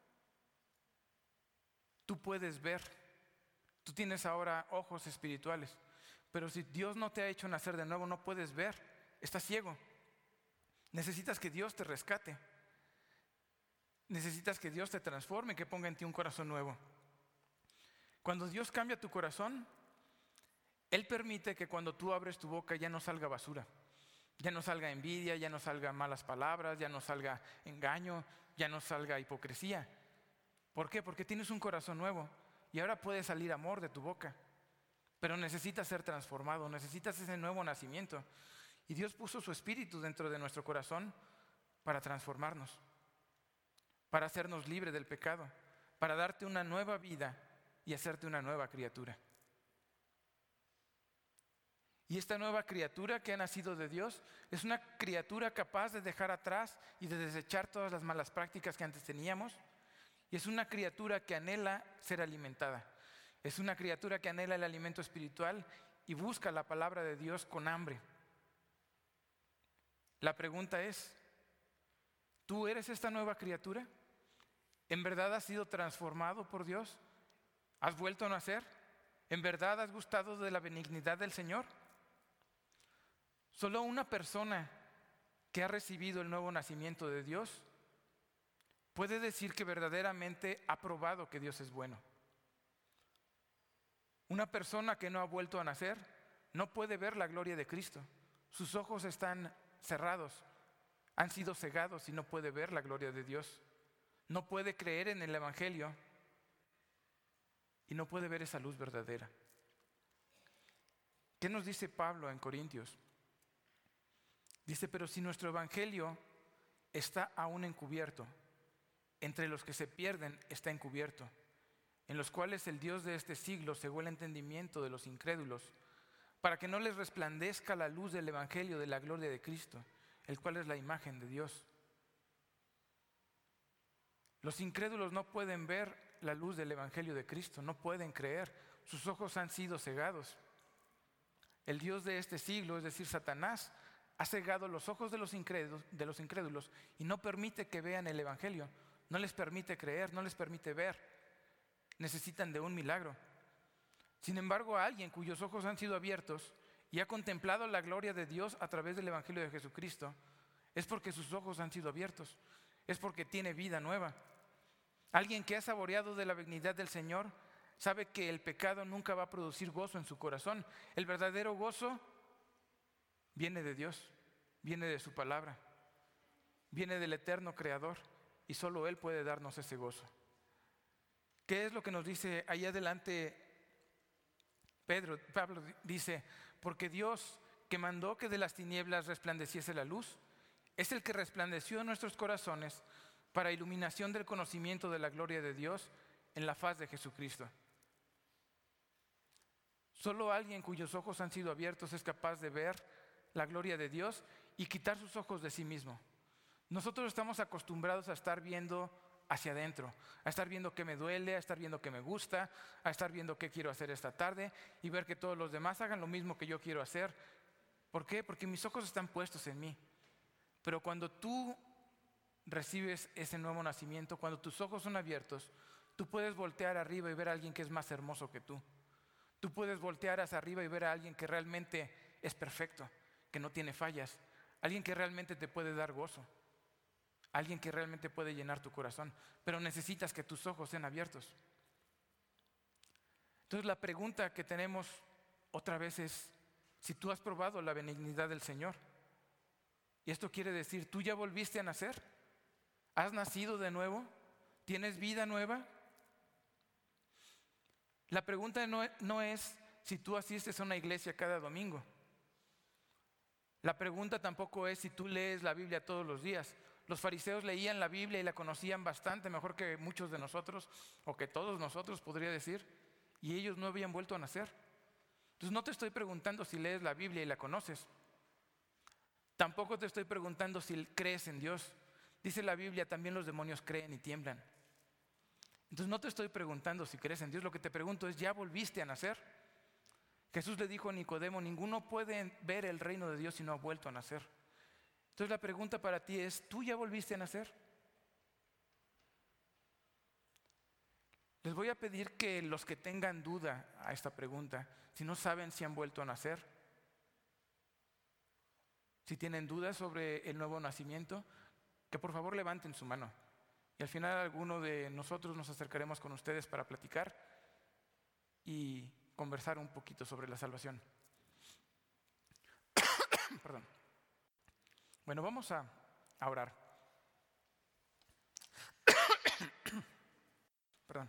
tú puedes ver. Tú tienes ahora ojos espirituales. Pero si Dios no te ha hecho nacer de nuevo, no puedes ver. Estás ciego. Necesitas que Dios te rescate. Necesitas que Dios te transforme, que ponga en ti un corazón nuevo. Cuando Dios cambia tu corazón, Él permite que cuando tú abres tu boca ya no salga basura. Ya no salga envidia, ya no salga malas palabras, ya no salga engaño, ya no salga hipocresía. ¿Por qué? Porque tienes un corazón nuevo y ahora puede salir amor de tu boca. Pero necesitas ser transformado, necesitas ese nuevo nacimiento. Y Dios puso su espíritu dentro de nuestro corazón para transformarnos, para hacernos libres del pecado, para darte una nueva vida y hacerte una nueva criatura. Y esta nueva criatura que ha nacido de Dios es una criatura capaz de dejar atrás y de desechar todas las malas prácticas que antes teníamos. Y es una criatura que anhela ser alimentada. Es una criatura que anhela el alimento espiritual y busca la palabra de Dios con hambre. La pregunta es: ¿tú eres esta nueva criatura? ¿En verdad has sido transformado por Dios? ¿Has vuelto a nacer? ¿En verdad has gustado de la benignidad del Señor? Solo una persona que ha recibido el nuevo nacimiento de Dios puede decir que verdaderamente ha probado que Dios es bueno. Una persona que no ha vuelto a nacer no puede ver la gloria de Cristo. Sus ojos están cerrados, han sido cegados y no puede ver la gloria de Dios. No puede creer en el Evangelio y no puede ver esa luz verdadera. ¿Qué nos dice Pablo en Corintios? Dice: pero si nuestro Evangelio está aún encubierto, entre los que se pierden está encubierto, en los cuales el Dios de este siglo cegó el entendimiento de los incrédulos, para que no les resplandezca la luz del Evangelio de la gloria de Cristo, el cual es la imagen de Dios. Los incrédulos no pueden ver la luz del Evangelio de Cristo, no pueden creer, sus ojos han sido cegados. El Dios de este siglo, es decir, Satanás, ha cegado los ojos de los incrédulos, de los incrédulos y no permite que vean el Evangelio, no les permite creer, no les permite ver. Necesitan de un milagro. Sin embargo, a alguien cuyos ojos han sido abiertos y ha contemplado la gloria de Dios a través del Evangelio de Jesucristo, es porque sus ojos han sido abiertos, es porque tiene vida nueva. Alguien que ha saboreado de la benignidad del Señor sabe que el pecado nunca va a producir gozo en su corazón. El verdadero gozo viene de Dios, viene de su palabra, viene del eterno Creador y solo Él puede darnos ese gozo. ¿Qué es lo que nos dice ahí adelante Pedro? Pablo dice, porque Dios que mandó que de las tinieblas resplandeciese la luz, es el que resplandeció en nuestros corazones para iluminación del conocimiento de la gloria de Dios en la faz de Jesucristo. Solo alguien cuyos ojos han sido abiertos es capaz de ver la gloria de Dios y quitar sus ojos de sí mismo. Nosotros estamos acostumbrados a estar viendo hacia adentro, a estar viendo qué me duele, a estar viendo qué me gusta, a estar viendo qué quiero hacer esta tarde y ver que todos los demás hagan lo mismo que yo quiero hacer. ¿Por qué? Porque mis ojos están puestos en mí. Pero cuando tú recibes ese nuevo nacimiento, cuando tus ojos son abiertos, tú puedes voltear arriba y ver a alguien que es más hermoso que tú. Tú puedes voltear hacia arriba y ver a alguien que realmente es perfecto, que no tiene fallas, alguien que realmente te puede dar gozo, alguien que realmente puede llenar tu corazón, pero necesitas que tus ojos sean abiertos. Entonces la pregunta que tenemos otra vez es, si tú has probado la benignidad del Señor, y esto quiere decir, ¿tú ya volviste a nacer? ¿Has nacido de nuevo? ¿Tienes vida nueva? La pregunta no, no es si tú asistes a una iglesia cada domingo. La pregunta tampoco es si tú lees la Biblia todos los días. Los fariseos leían la Biblia y la conocían bastante mejor que muchos de nosotros, o que todos nosotros, podría decir, y ellos no habían vuelto a nacer. Entonces no te estoy preguntando si lees la Biblia y la conoces. Tampoco te estoy preguntando si crees en Dios. Dice la Biblia, también los demonios creen y tiemblan. Entonces no te estoy preguntando si crees en Dios, lo que te pregunto es, ¿ya volviste a nacer? Jesús le dijo a Nicodemo, ninguno puede ver el reino de Dios si no ha vuelto a nacer. Entonces la pregunta para ti es, ¿tú ya volviste a nacer? Les voy a pedir que los que tengan duda a esta pregunta, si no saben si han vuelto a nacer, si tienen dudas sobre el nuevo nacimiento, que por favor levanten su mano. Y al final alguno de nosotros nos acercaremos con ustedes para platicar y conversar un poquito sobre la salvación. Perdón. Bueno, vamos a, a orar. Perdón.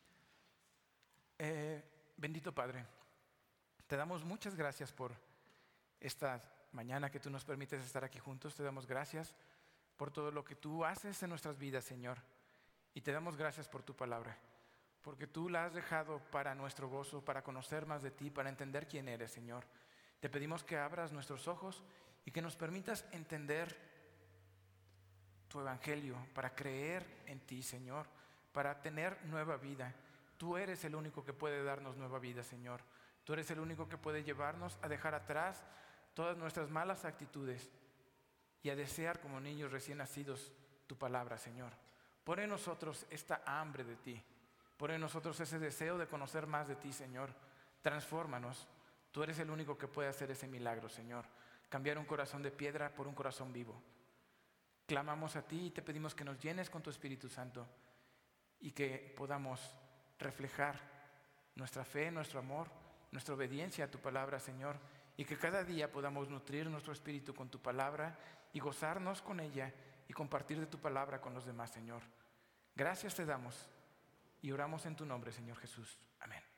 Eh, bendito Padre, te damos muchas gracias por esta mañana que tú nos permites estar aquí juntos. Te damos gracias por todo lo que tú haces en nuestras vidas, Señor. Y te damos gracias por tu palabra, porque tú la has dejado para nuestro gozo, para conocer más de ti, para entender quién eres, Señor. Te pedimos que abras nuestros ojos y que nos permitas entender tu evangelio, para creer en ti, Señor, para tener nueva vida. Tú eres el único que puede darnos nueva vida, Señor. Tú eres el único que puede llevarnos a dejar atrás todas nuestras malas actitudes y a desear como niños recién nacidos tu palabra, Señor. Pon en nosotros esta hambre de ti. Pon en nosotros ese deseo de conocer más de ti, Señor. Transfórmanos. Tú eres el único que puede hacer ese milagro, Señor. Cambiar un corazón de piedra por un corazón vivo. Clamamos a ti y te pedimos que nos llenes con tu Espíritu Santo y que podamos reflejar nuestra fe, nuestro amor, nuestra obediencia a tu palabra, Señor, y que cada día podamos nutrir nuestro espíritu con tu palabra y gozarnos con ella y compartir de tu palabra con los demás, Señor. Gracias te damos y oramos en tu nombre, Señor Jesús. Amén.